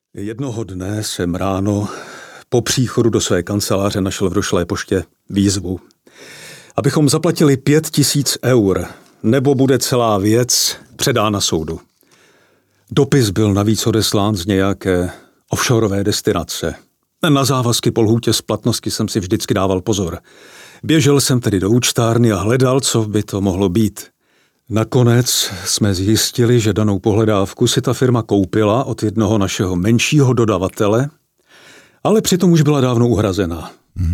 Jednoho dne jsem ráno po příchodu do své kanceláře našel v došlé poště výzvu, abychom zaplatili 5 000 eur, nebo bude celá věc předána soudu. Dopis byl navíc odeslán z nějaké offshoreové destinace. Na závazky po lhůtě splatnosti jsem si vždycky dával pozor. Běžel jsem tedy do účtárny a hledal, co by to mohlo být. Nakonec jsme zjistili, že danou pohledávku si ta firma koupila od jednoho našeho menšího dodavatele, ale přitom už byla dávno uhrazená.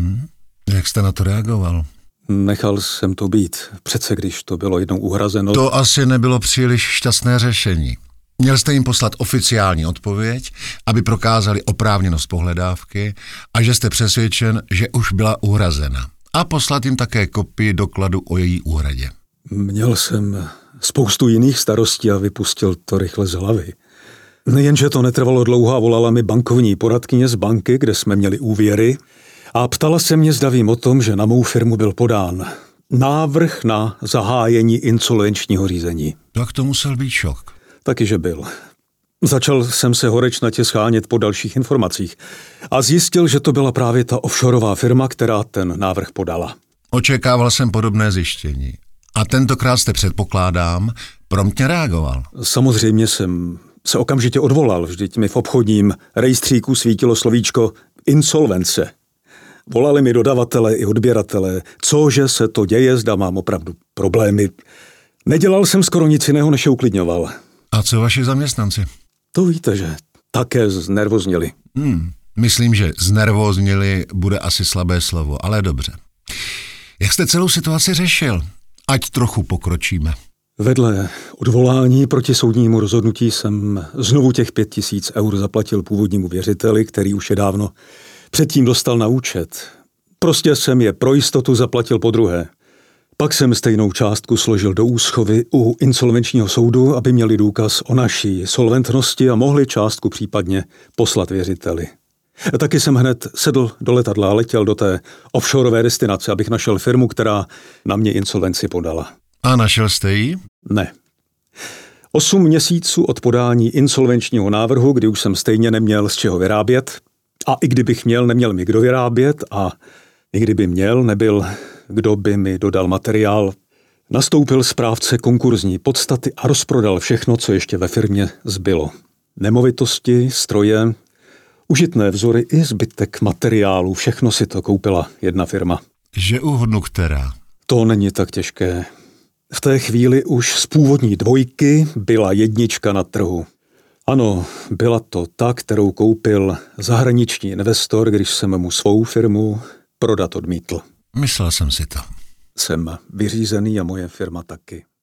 Jak jste na to reagoval? Nechal jsem to být. Přece když to bylo jednou uhrazeno... To asi nebylo příliš šťastné řešení. Měl jste jim poslat oficiální odpověď, aby prokázali oprávněnost pohledávky a že jste přesvědčen, že už byla uhrazena. A poslat jim také kopii dokladu o její úhradě. Měl jsem spoustu jiných starostí a vypustil to rychle z hlavy. Nejenže to netrvalo dlouho a volala mi bankovní poradkyně z banky, kde jsme měli úvěry, a ptala se mě, zda vím o tom, že na mou firmu byl podán návrh na zahájení insolvenčního řízení. Tak to musel být šok. Taky, že byl. Začal jsem se horečnatě schánět po dalších informacích a zjistil, že to byla právě ta offshoreová firma, která ten návrh podala. Očekával jsem podobné zjištění. A tentokrát jste, předpokládám, promptně reagoval. Samozřejmě jsem se okamžitě odvolal, vždyť mi v obchodním rejstříku svítilo slovíčko insolvence. Volali mi dodavatelé i odběratelé, cože se to děje, zda mám opravdu problémy. Nedělal jsem skoro nic jiného, než je uklidňoval. A co vaši zaměstnanci? To víte, že také znervozněli. Myslím, že znervóznili bude asi slabé slovo, ale dobře. Jak jste celou situaci řešil? Ať trochu pokročíme. Vedle odvolání proti soudnímu rozhodnutí jsem znovu těch 5 000 eur zaplatil původnímu věřiteli, který už je dávno předtím dostal na účet. Prostě jsem je pro jistotu zaplatil podruhé. Pak jsem stejnou částku složil do úschovy u insolvenčního soudu, aby měli důkaz o naší solventnosti a mohli částku případně poslat věřiteli. Taky jsem hned sedl do letadla a letěl do té offshoreové destinace, abych našel firmu, která na mě insolvenci podala. A našel jste ji? Ne. 8 měsíců od podání insolvenčního návrhu, kdy už jsem stejně neměl z čeho vyrábět, a i kdybych měl, neměl mi kdo vyrábět, a i kdyby měl, nebyl kdo by mi dodal materiál, nastoupil správce konkurzní podstaty a rozprodal všechno, co ještě ve firmě zbylo. Nemovitosti, stroje, užitné vzory i zbytek materiálu, všechno si to koupila jedna firma. Že uhodnu která? To není tak těžké. V té chvíli už z původní 2 byla 1 na trhu. Ano, byla to ta, kterou koupil zahraniční investor, když jsem mu svou firmu prodat odmítl. Myslel jsem si to. Jsem vyřízený a moje firma taky.